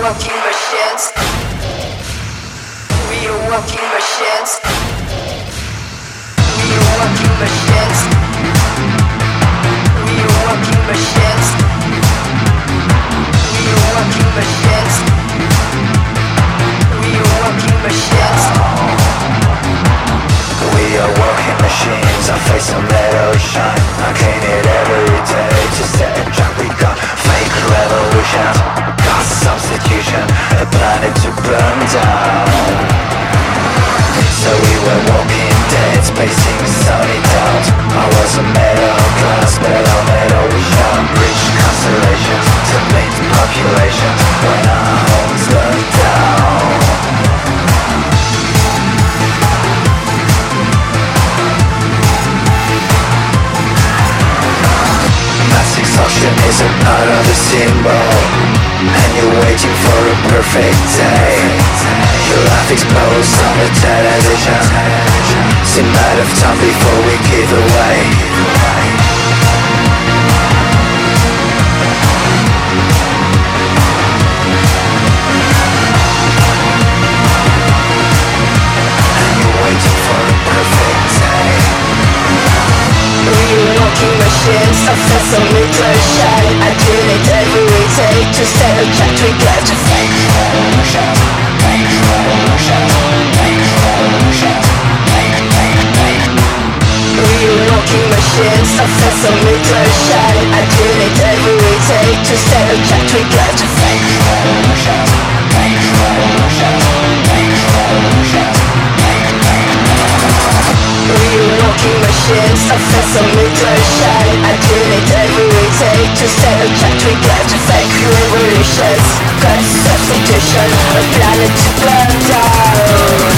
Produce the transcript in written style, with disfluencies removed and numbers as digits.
walking machines. We are walking machines. We are walking machines. We are walking machines. We are walking machines. We are walking machines. We are walking machines. Our face on metal shine. I clean it every day to set a track. We got fake revolutions, got substitution, a planet to burn down. So we were walking dead, spacing sunny doubt. I was a metal glass, metal we shone. Bridge constellations to meet populations when our homes burned down. Mass exhaustion is a part of the symbol, and you're waiting for a perfect day. Your life explodes on the television. It's a matter of time before we give away. And you're waiting for a perfect day. We are walking machines of sesame shine. I do it every day to set a track to get to fake revolutions. Fake revolutions. Fake revolutions. Fake. We are walking machines of sesame shine. I do it every day to set a track to get to fake revolutions. Fake revolutions. Fake revolutions. We are walking machines of sesame shine. I do it every day to set a track to get to fake revolutions. Got substitution, a planet to burn down.